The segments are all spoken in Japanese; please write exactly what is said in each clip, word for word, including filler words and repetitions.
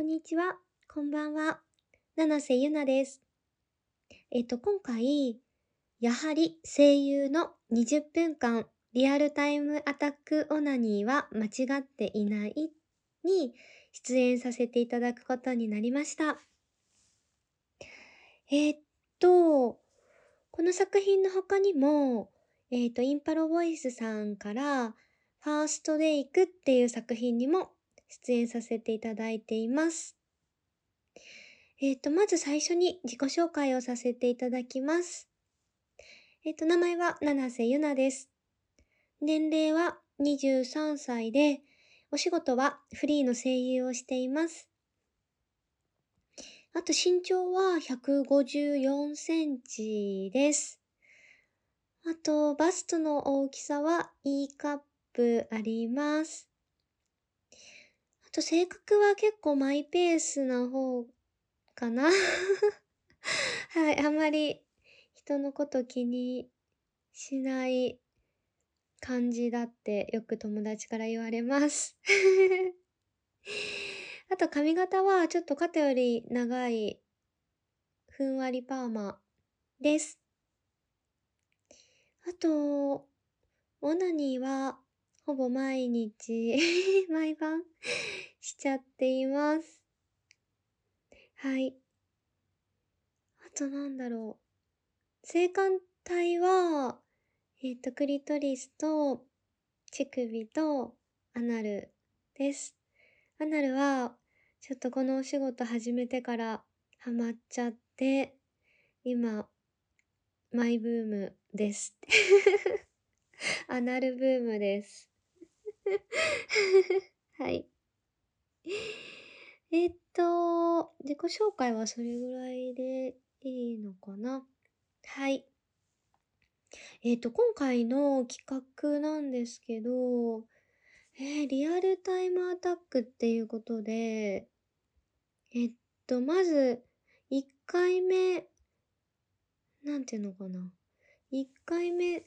こんにちは。こんばんは。七瀬ゆなです。えっと、今回、やはり声優のにじゅっぷんかんリアルタイムアタックオナニーは間違っていないに出演させていただくことになりました。えっと、この作品の他にも、えっと、インパロボイスさんからファーストレイクっていう作品にも出演させていただいています。えっと、まず最初に自己紹介をさせていただきます。えっと、名前は七瀬ゆなです。年齢はにじゅうさんさいで、お仕事はフリーの声優をしています。あと身長はひゃくごじゅうよんセンチです。あと、バストの大きさは E カップあります。あと、性格は結構マイペースな方かなはい、あんまり人のこと気にしない感じだってよく友達から言われます。あと髪型はちょっと肩より長いふんわりパーマです。あと、オナニーはほぼ毎日毎晩しちゃっています。はい。あとなんだろう。性感帯は、えっと、クリトリスと乳首とアナルです。アナルは、ちょっとこのお仕事始めてからハマっちゃって、今、マイブームです。アナルブームです。はい。えっと、自己紹介はそれぐらいでいいのかな。はい。えっと、今回の企画なんですけど、えーリアルタイムアタックっていうことで、えっと、まず、いっかいめ、なんていうのかな。いっかいめ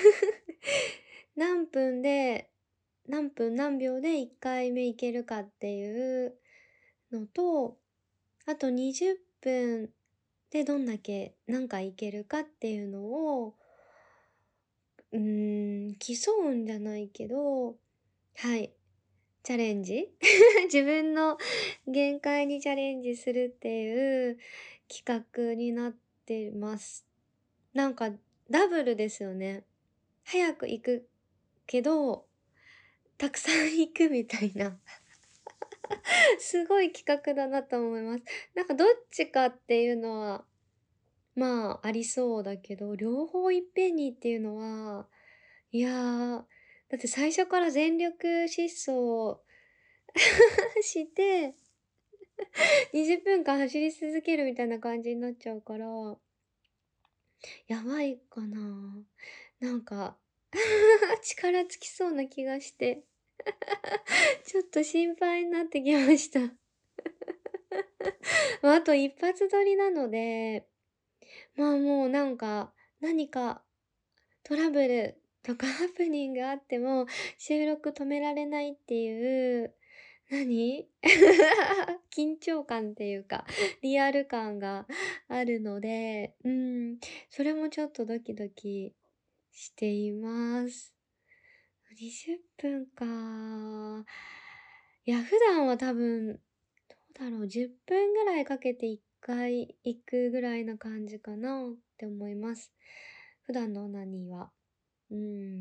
何分で、何分何秒でいっかいめいけるかっていうのと、あとにじゅっぷんでどんだけ何回いけるかっていうのを、うーん、競うんじゃないけど、はい、チャレンジ自分の限界にチャレンジするっていう企画になってます。なんかダブルですよね。早く行くけど、たくさん行くみたいなすごい企画だなと思います。なんかどっちかっていうのは、まあ、ありそうだけど、両方いっぺんにっていうのは、いやー、だって最初から全力疾走してにじゅっぷんかん走り続けるみたいな感じになっちゃうから、やばいかな。なんか力尽きそうな気がしてちょっと心配になってきましたまあ、あと一発撮りなので、まあ、もうなんか、何かトラブルとかハプニングあっても、収録止められないっていう、何緊張感っていうか、リアル感があるので、うん、それもちょっとドキドキしています。にじゅっぷんか。いや、普段は多分、どうだろう、じゅっぷんぐらいかけていっかい行くぐらいな感じかなって思います。普段のオナニーは。うん、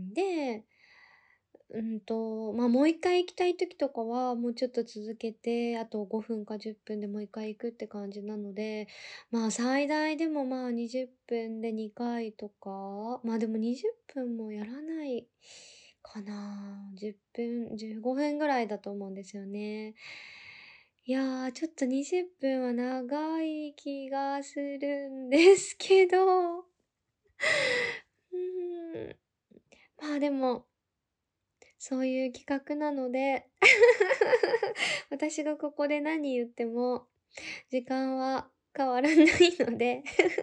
で、うんと、ま、もう一回行きたい時とかは、もうちょっと続けて、あとごふんかじゅっぷんでもう一回行くって感じなので、まあ、最大でも、まあ、にじゅっぷんでにかいとか、まあ、でもにじゅっぷんもやらないかな。じゅっぷん、じゅうごふんぐらいだと思うんですよね。いや、ちょっとにじゅっぷんは長い気がするんですけど、うーん、まあ、でもそういう企画なので私がここで何言っても時間は変わらないので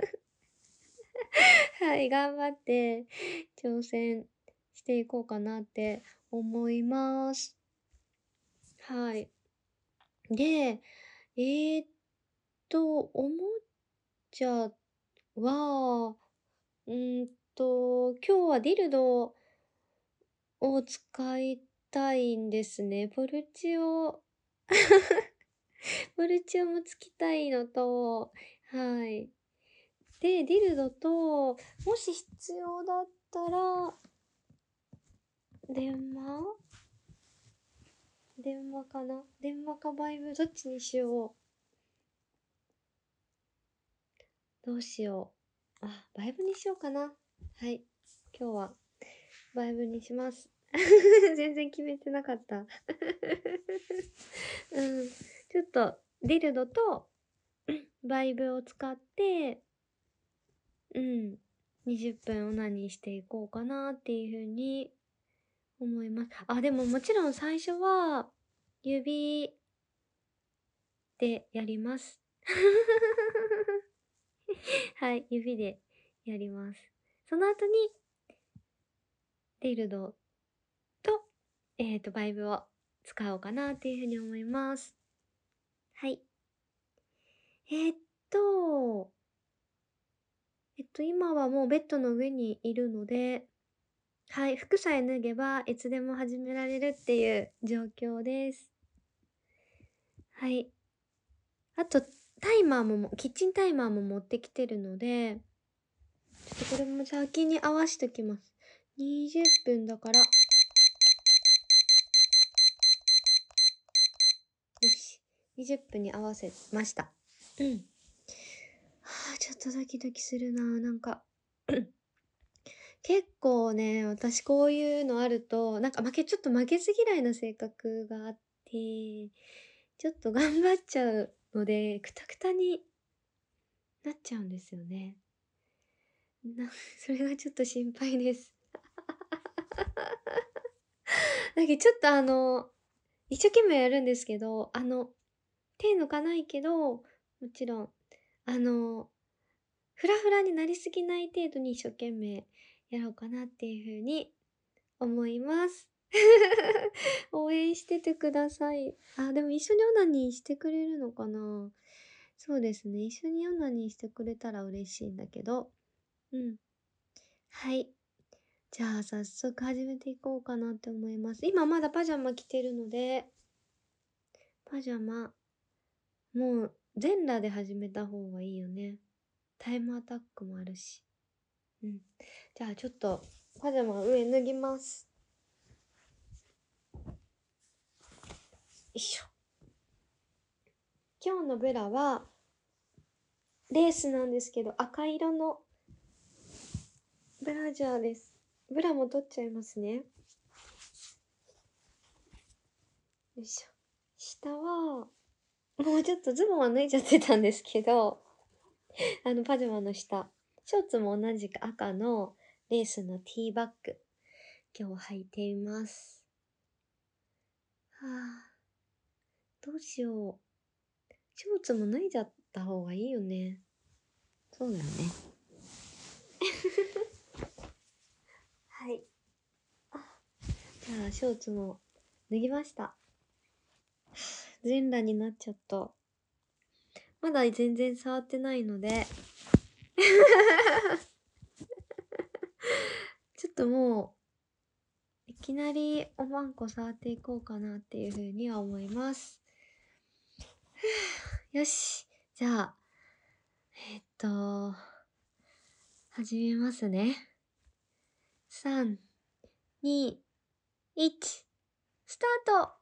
はい、頑張って挑戦していこうかなって思います。はい。で、 えーっと、おもちゃは、うーんと、今日はディルドを使いたいんですね。ポルチオポルチオもつきたいのと、はい。で、ディルドと、もし必要だったら、電話電話かな電話かバイブ、どっちにしよう。どうしよう。あ、バイブにしようかな。はい。今日は、バイブにします。全然決めてなかった。うん。ちょっと、ディルドと、バイブを使って、うん。にじゅっぷんオナニーしていこうかなっていうふうに思います。あ、でももちろん最初は、指でやります。はい、指でやります。その後に、ディルドと、えっと、バイブを使おうかなっていうふうに思います。はい。えーっと、えっと、今はもうベッドの上にいるので、はい、服さえ脱げばいつでも始められるっていう状況です。はい。あと、タイマーも、キッチンタイマーも持ってきてるので、ちょっとこれも先に合わしときます。にじゅっぷんだから、よし。にじゅっぷんに合わせました。うん。はあ、ちょっとドキドキするな。なんか結構ね、私こういうのあると、なんか負け、ちょっと負けず嫌いな性格があって、ちょっと頑張っちゃうので、くたくたになっちゃうんですよね。な、それがちょっと心配です。だけどちょっとあの、一生懸命やるんですけど、あの、手抜かないけど、もちろん、あの、フラフラになりすぎない程度に一生懸命やろうかなっていうふうに思います。応援しててください。あ、でも一緒にオナニーしてくれるのかな？そうですね。一緒にオナニーしてくれたら嬉しいんだけど。うん。はい。じゃあ早速始めていこうかなって思います。今まだパジャマ着てるので、パジャマ、もう全裸で始めた方がいいよね。タイムアタックもあるし。うん。じゃあちょっとパジャマ上脱ぎます。よいしょ。今日のブラはレースなんですけど赤色のブラジャーです。ブラも取っちゃいますね。よいしょ。下は、もうちょっとズボンは脱いじゃってたんですけど、あのパジャマの下。ショーツも同じく赤のレースのティーバッグ。今日履いています。はあ、どうしよう。ショーツも脱いじゃった方がいいよね。そうだよね。はい。あ、じゃあショーツも脱ぎました。全裸になっちゃった。まだ全然触ってないのでちょっともう、いきなりおまんこ触っていこうかなっていうふうには思います。よし。じゃあ、えっと、始めますね。さん、に、いち、スタート。よ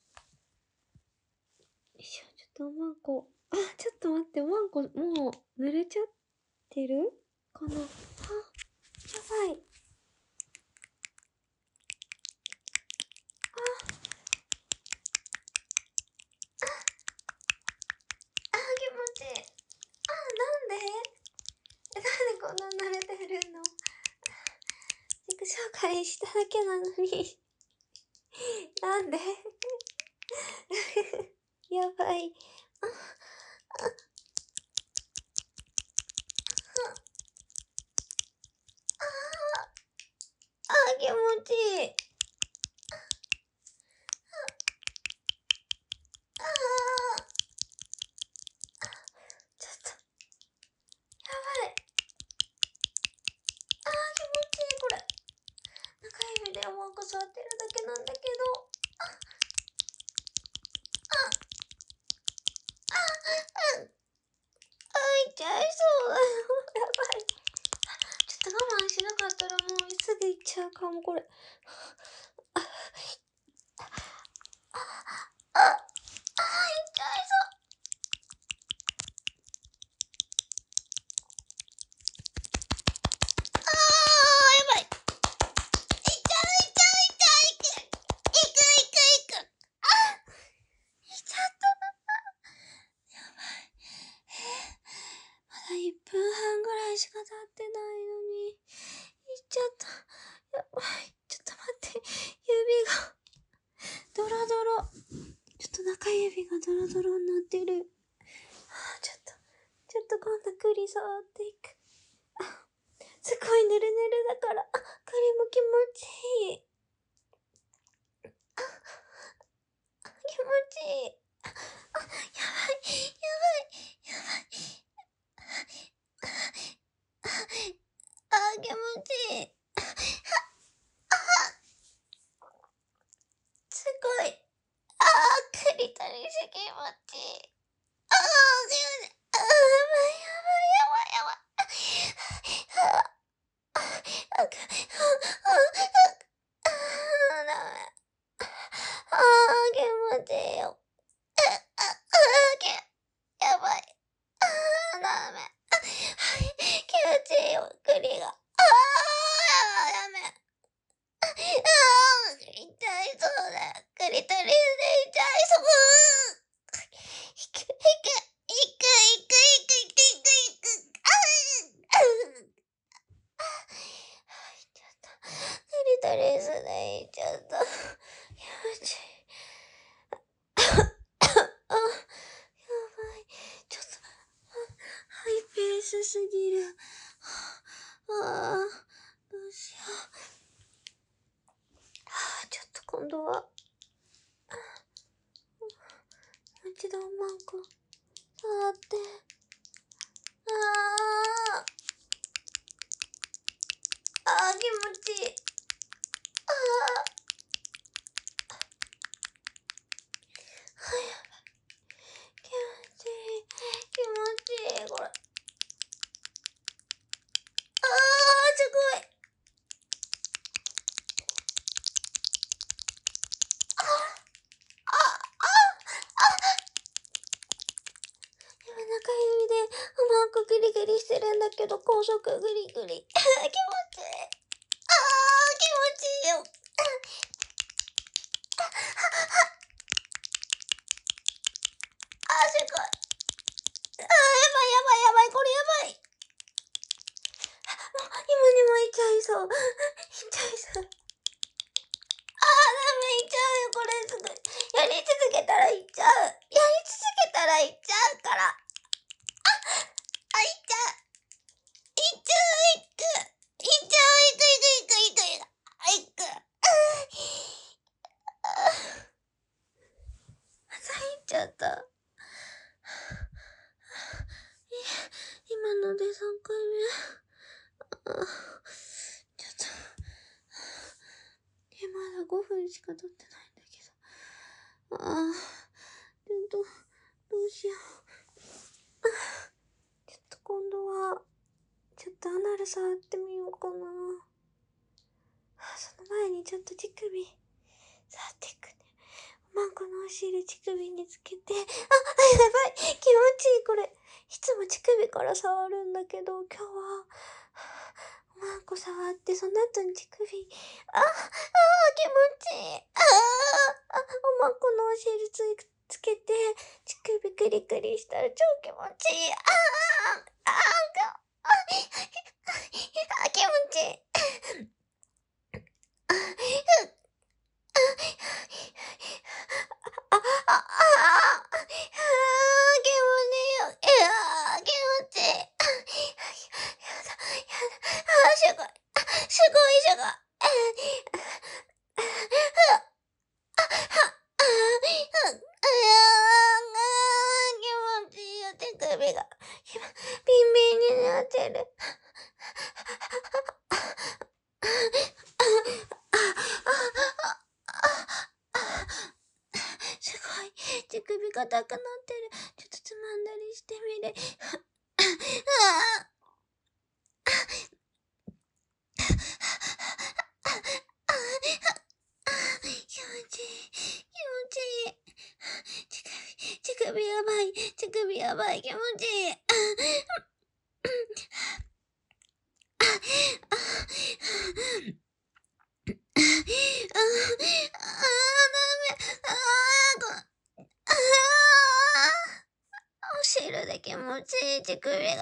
いしょ、ちょっとおまんこ。あ、ちょっと待って、おまんこもう濡れちゃってるかな。あ、やばい。あ、気持ちいい。あ、なんでなんでこんな慣れてるの？自己紹介しただけなのになんでやばい。あ、あ、あ、あ、気持ちいい。あ、 ちゃうかも、これ。あ、あ、あ、あ、痛いぞ。あー、やばい。いっちゃう、いっちゃう、いっちゃう、いく。いく、いく、いく。あ、いっちゃった。やばい。え、まだいっぷんはんぐらいしか経ってないのに。いっちゃった。やばい。ちょっと待って。指が、ドロドロ。ちょっと中指がドロドロになってる。はあ、ちょっと、ちょっと今度栗触っていく。あ、すごいぬるぬるだから、あ、栗も気持ちいい。あ、あ、気持ちいい。あ、あ、やばい、やばい、やばい。あ、あ、気持ちいい。すごい。あー、栗とりし気持ちいい。あー、気持ちいい。あー、やばい、やばい、やばい、やばい。あ、あ、あ、あ、あ、あ、あ、ダメ。あー、気持ちいいよ。あ、あ、あ、け、やばい。あー、ダメ。あ、はい、気持ちいいよ、栗が。あー、やめ。あー、痛いそうだよ。栗とりで痛いそう。いく、いく、いく、いく、いく、いく、いく、いく。あー、あー、いっちゃった。栗とりすでいっちゃった。気持ちいい。あ、やばい。ちょっと、ハイペースすぎる。ああ、どうしよう。はあ、ちょっと今度は、もう一度マンコ触って。ああ、ああ、気持ちいい。ああ、はい、気持ちいい。気持ちいい、これ。ああ、すごい。ああ、あ、あ、今中指でうまくグリグリしてるんだけど、高速グリグリ。気持ちいい。ああ、気持ちいいよ。あー、すごい。あー、やばい、やばい、やばい、これやばい。もう、今にもいっちゃいそう。いっちゃいそう。あー、ダメ、いっちゃうよ、これすぐ。やり続けたらいっちゃう。やり続けたらいっちゃうから。あ、あ、いっちゃう。いっちゃう、いく。いっちゃう、いく、いく、いく、いく、いく。あ、いく。あー、またいっちゃった。今のでさんかいめ。あ、ちょっと。え、まだごふんしか経ってないんだけど。ああ、ちょっと、どうしよう。ちょっと今度は、ちょっとアナル触ってみようかな。その前にちょっと乳首、触っていくね。マンコのお尻乳首につけて、あ、やばい、気持ちいい、これ。いつも乳首から触るんだけど、今日は、マンコ触って、その後に乳首、あ、あー、気持ちいい。あー、あ、おまんこのお尻つつけて、乳首クリクリしたら超気持ちいい。あー、あー、あ、あ、あ、気持ちいい。あ、あ、あ、あ、あ、あ、気持ちいいよ。いやー、気持ちいい。やだ、やだ、あ、すごい。あ、すごい、すごい。あ、あ、あ、あ、気持ちいいよ、手首が。今、ビンビンになってる。すごい。手首が硬くなってる。ちょっとつまんだりしてみる。ああ。 首やばい。乳首やばい。気持ちいい。あ、あ、あ、あ、ダメ。あー、こ、あー、お汁で気持ちいい。乳首が滑って。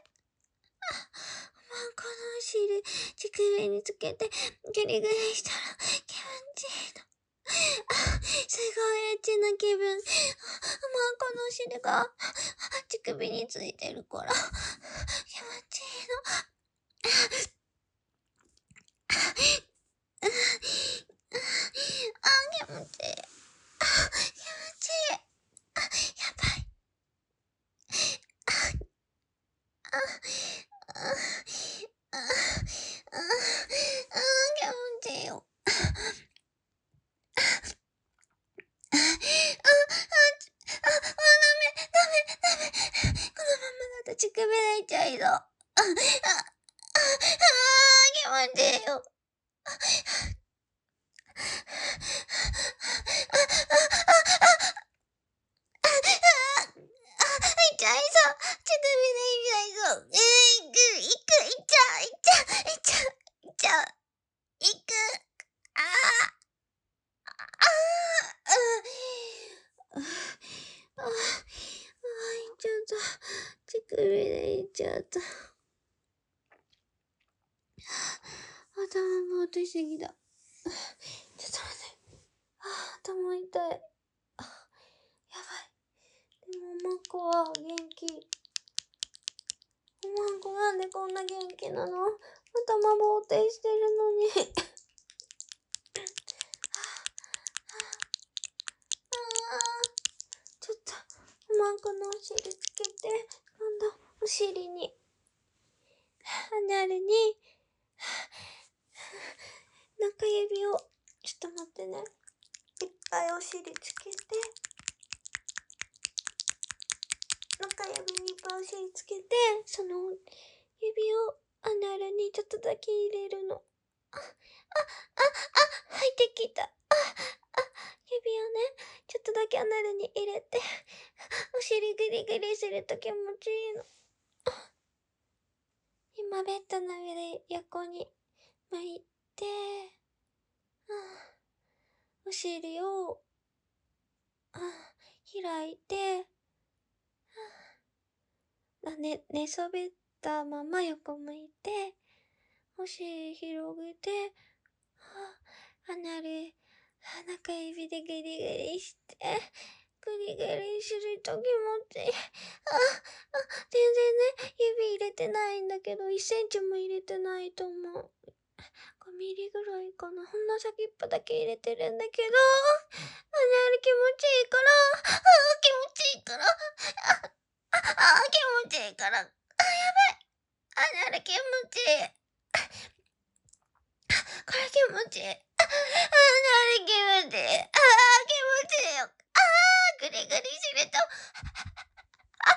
まあ、このお汁、乳首につけて、ギリギリしたら気持ちいいの。あ、すごいエッチな気分。まあ、このお汁が乳首についてるから気持ちいいの。あ、気持ちいい。あ、気持ちいい。あ、やばい。あ、あ、あ、あ、あ、あ、気持ちいいよ。あ、あ、あ、あ、あ、ダメ、ダメ、ダメ。このままだと乳首泣いちゃいそう。あ、あ、あ、あ、気持ちいいよ。あ、痛いそう。乳首で痛いそう。えー、いく、いく、いっちゃう、いっちゃう、いっちゃう、いっちゃう、いく。あー、あー、あー、あー、あー、いっちゃった。乳首でいっちゃった。頭ぼーっとしすぎだ。ちょっと待って。あー、頭痛い。あ、やばい。でも、マコは元気。マコなんでこんな元気なの？頭ぼーってしてるのに。ちょっと、マコのお尻つけて、今度、お尻に、アナルに、中指を、ちょっと待ってね。いっぱいお尻つけて、中指にいっぱいお尻つけて、その指をアナルにちょっとだけ入れるの。あ、あ、あ、あ、入ってきた。あ、あ、指をね、ちょっとだけアナルに入れて、お尻グリグリすると気持ちいいの。今ベッドの上で横に向いて、うん、お尻を、うん、開いて、うん、ね、寝そべったまま横向いて、お尻広げて、アナル、中指でグリグリして、グリグリすると気持ちいい。あ、あ、全然ね、指入れてないんだけど、いっセンチも入れてないと思う。ごミリぐらいかな。ほんの先っぽだけ入れてるんだけど、アナル気持ちいいから、あ、気持ちいいから、あ、あ、あ、気持ちいいから、あ、やばい。アナル気持ちいい。これ気持ちいい。あ、あ、なに気持ちいい。ああ、気持ちいいよ。ああ、グリグリすると、あ、あ、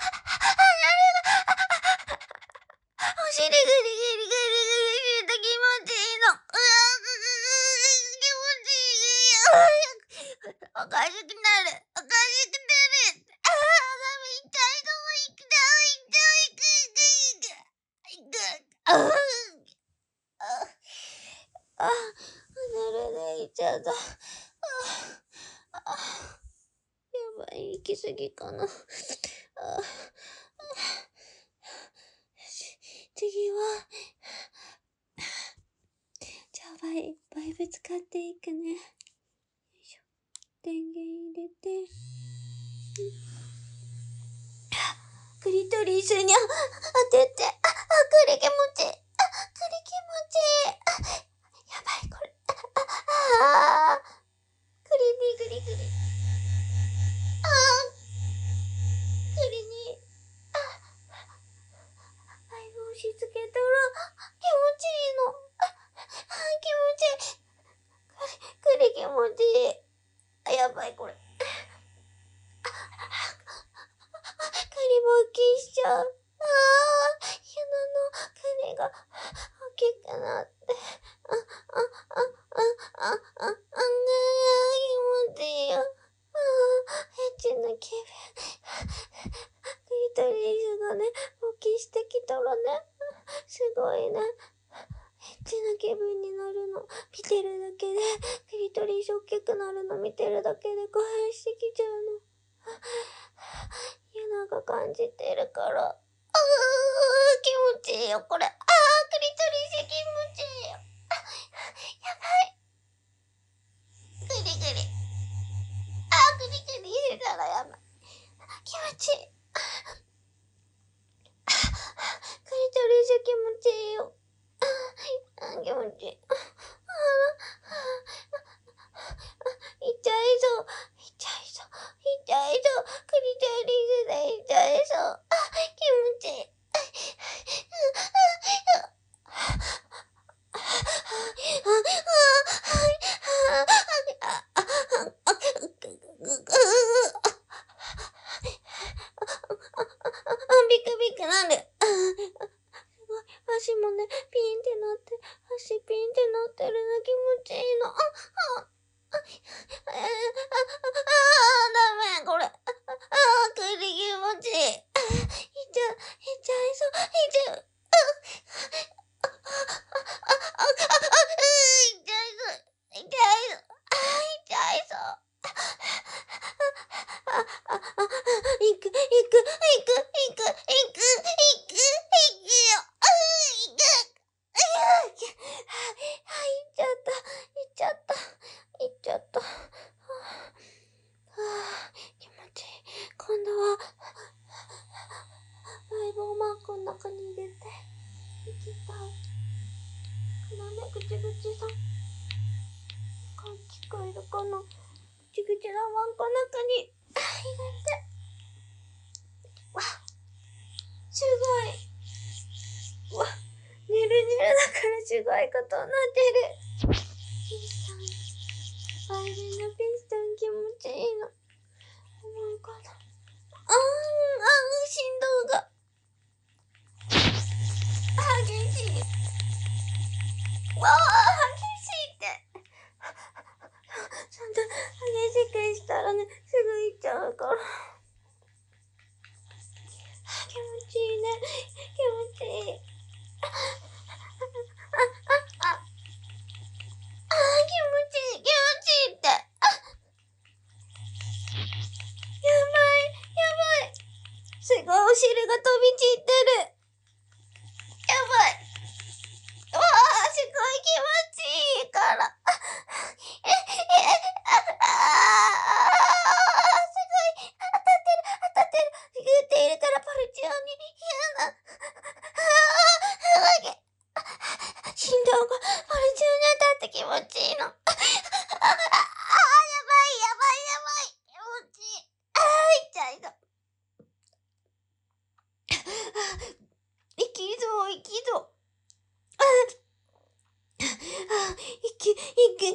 なるが、お尻グリグリグリグリすると気持ちいいの。うわ、気持ちいい。おかしくなる。おかしくなる。ああ、ダメ、痛いぞ。痛い、痛い、痛い、痛い、痛い。ああ、ああ、寝れねえちゃった。ああ、あ、やばい、行き過ぎかな。ああ、次は、じゃあバイ、バイブ使っていくね。よいしょ。電源入れて。クリトリスに当てて。あ、あ、クリ気持ちいい。あ、クリ気持ちいい。あ、やばい、これ。ああ、クリにグリグリ。ああ、クリに、あ、バイブ押し付けたら、気持ちいいの。あ、あ、気持ちいい。クリ、クリ気持ちいい。あ、やばい、これ。クリ勃起しちゃう。ああ、嫌なの。クリが大きくなって。あ、あ、あ、あ、あ、あ、あ、あ、気持ちいいよ。ああ、エッチな気分。 感じてるから。あー、気持ちいいよ、これ。あー、クリトリス気持ちいいよ。あ、やばい。グリグリ。あー、グリグリしてたらやばい。気持ちいい。クリトリス気持ちいいよ。あー、気持ちいい。あー、痛いぞ。痛いぞ。痛いぞ。クリトリスで痛いぞ。あ、気持ちいい。ビクビクなる。すごい。足もね、ピンってなって、足ピンってなってるの気持ちいいの。あ、あ、あ、あ、あ、ダメ、これ。あ、くり気持ちいい。いっちゃ、いっちゃいそう、いっちゃう。あ、あ、あ、あ、あ、あ、いっちゃいそう、いっちゃいそう。あ、いっちゃいそう。あ、あ、あ、いく、いく、いく、いく、いく、いく、いく、いくよ。あ、いく。あ、いっちゃった、いっちゃった、いっちゃった。はあ、気持ちいい。今度は、ライブをマークの中に入れて、いきたい。なんで、ぐちぐちさん。聞こえるかな？ぐちぐちのワンコの中に、入れて。わ、すごい。わ、ねるねるだからすごいことになってる。ピストン。バイオリンのピストン気持ちいいの。思うかな。あーん、あーん、振動が。激しい。わー、激しいって。そんな激しくしたらね、すぐ行っちゃうから。気持ちいいね。気持ちいい。あ、あ、あ、あ、あ、気持ちいい、気持ちいいって。あ、やばい、やばい。すごいお汁が飛び散ってる。やばい。わあ、すごい気持ちいいから。え、え、あ、あー、すごい。当たってる、当たってる。グーって入れたらパルチオに。嫌な。ああ、振動がパルチオに当たって気持ちいいの。ああ、ああ、やばい、やばい、やばい。気持ちいい。ああ、痛いぞ。いきぞ、いきぞ。ああ、いく、いく、いく、いく、いく、いく、いく、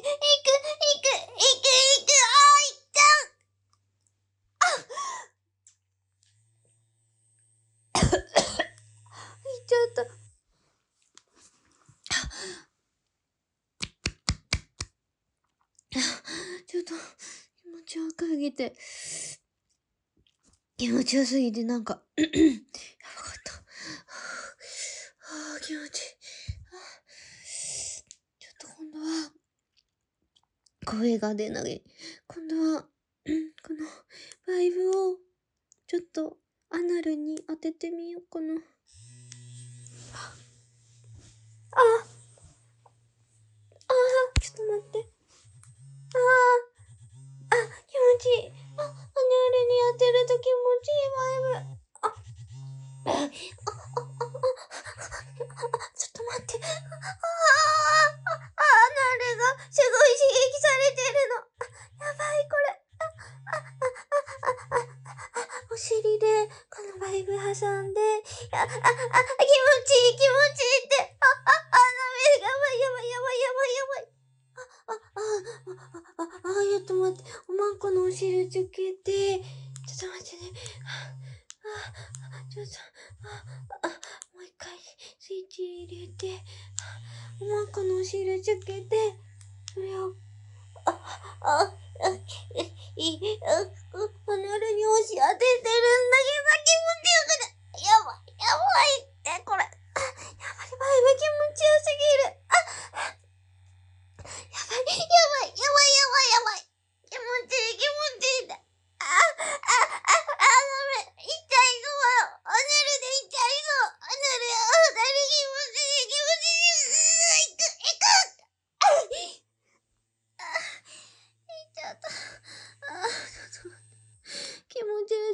ああ、いっちゃう。いっちゃった。ちょっと、気持ちよすぎて、気持ちよすぎて、なんか、やばかった。はあ、気持ちいい。ちょっと今度は、声が出ない。今度は、このバイブを、ちょっと、アナルに当ててみようかな。ああ、ああ、ちょっと待って。ああ、あ、気持ちいい。あ、アナルに当てると気持ちいいバイブ。あ、あ、あ、あ、あ、ちょっと待って。ああ、あ、アナルがすごい刺激されてるの。やばい、これ。あ、あ、あ、あ、あ、あ、お尻で、このバイブ挟んで、あ、あ、あ、気持ちいい、気持ちいいって。あ、あ、あ、ダメ、やばい、やばい、やばい、やばい、やばい。あ、あ、あ、あ、あ、あ、ちょっと待って。おまんこのお尻つけて、ちょっと待ってね。あ、ちょっと、あ、あ、もう一回スイッチ入れて、おまんこのお尻つけて、それを、あ、あ、あ、いい、あ、パネルに押し当ててるんだけど、気持ちよくない。やばい、やばいって、これ。あ、やばい、バイブ気持ちよすぎる。あ、やばい、やばい、やばい、やばい、やばい。気持ちいい、気持ちいいんだ。あ、あ、あ、あ、ダメ。痛いぞ、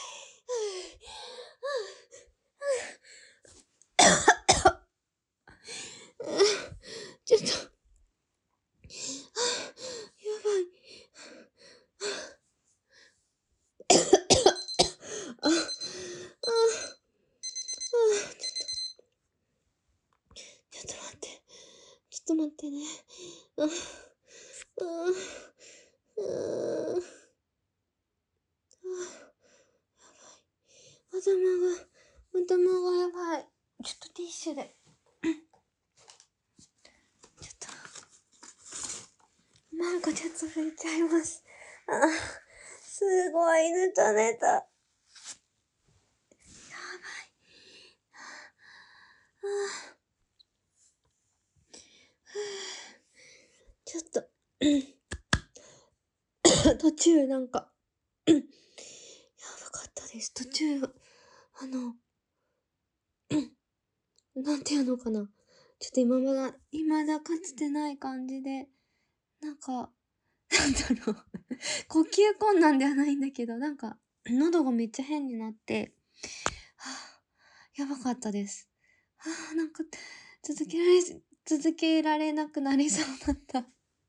ちょっと、やばい。あ、あ、あ、ちょっと待って。ちょっと待ってね。あ、あ、あ、あ、頭が、頭がやばい。ちょっとティッシュで。ちょっと、なんかちょっと拭いちゃいます。あ、すごい、ぬたねた。やばい。あ、ちょっと、途中なんか、やばかったです。途中、あの、なんていうのかな。ちょっと今まだ、未だかつてない感じで、なんか、なんだろう。呼吸困難ではないんだけど、なんか、喉がめっちゃ変になって、はぁ、やばかったです。はぁ、なんか、続けられ、続けられなくなりそうだった。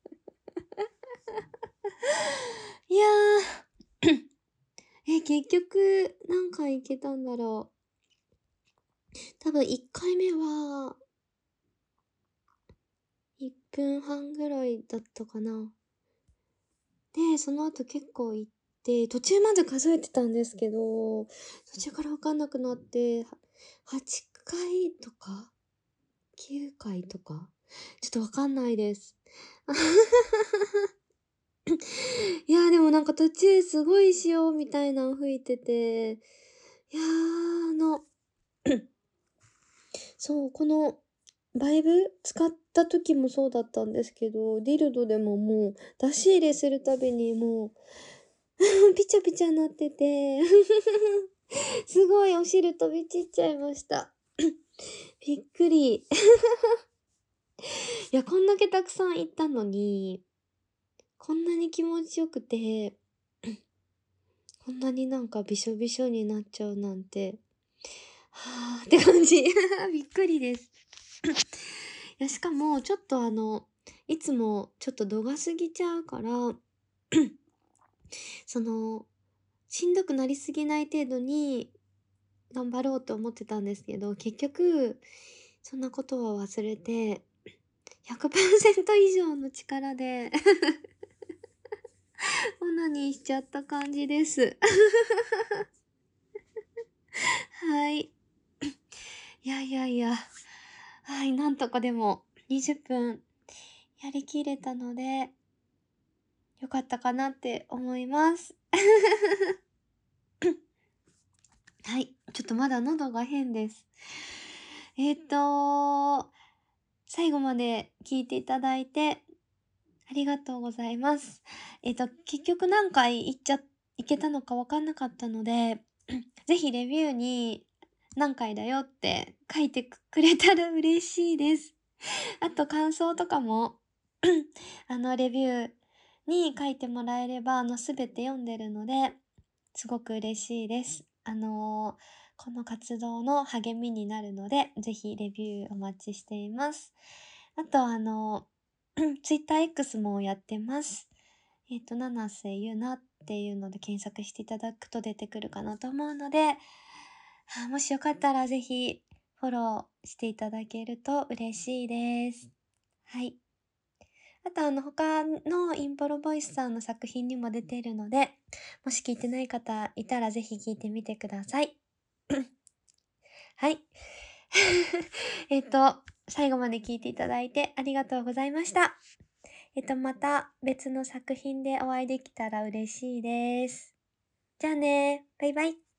いやー、え、結局、何回行けたんだろう。多分いっかいめは、いっぷんはんぐらいだったかな。で、その後結構行って、途中まで数えてたんですけど、途中からわかんなくなって、ははちかいとか ?きゅうかいとかちょっとわかんないです。いや、でもなんか途中すごい潮みたいなの吹いてて、 いやー、あの、そう、このバイブ使った時もそうだったんですけど、ディルドでももう出し入れするたびにもうピチャピチャなっててすごいお汁飛び散っちゃいました。びっくり。いや、こんだけたくさん行ったのに、こんなに気持ちよくて、こんなになんかびしょびしょになっちゃうなんて、はあって感じ。びっくりです。いや、しかも、ちょっとあの、いつもちょっと度が過ぎちゃうから、その、しんどくなりすぎない程度に頑張ろうと思ってたんですけど、結局、そんなことは忘れて、ひゃくパーセント以上の力でオナニーしちゃった感じです。はい。いやいやいや。はい、なんとかでもにじゅっぷんやりきれたので、よかったかなって思います。はい、ちょっとまだ喉が変です。えっと、最後まで聞いていただいてありがとうございます。えっと、結局何回行っちゃ行けたのかわかんなかったので、ぜひレビューに何回だよって書いてくれたら嬉しいです。あと感想とかもあの、レビューに書いてもらえれば、あの、すべて読んでるので、すごく嬉しいです。あの、この活動の励みになるので、ぜひレビューお待ちしています。あと、あの、ツイッター X もやってます。えっと、七瀬ゆなっていうので検索していただくと出てくるかなと思うので、あもしよかったらぜひフォローしていただけると嬉しいです。はい。あと、あの、他のインプロボイスさんの作品にも出ているので、もし聞いてない方いたらぜひ聞いてみてください。はい。えっと、最後まで聞いていただいてありがとうございました。えっと、また別の作品でお会いできたら嬉しいです。じゃあね、バイバイ。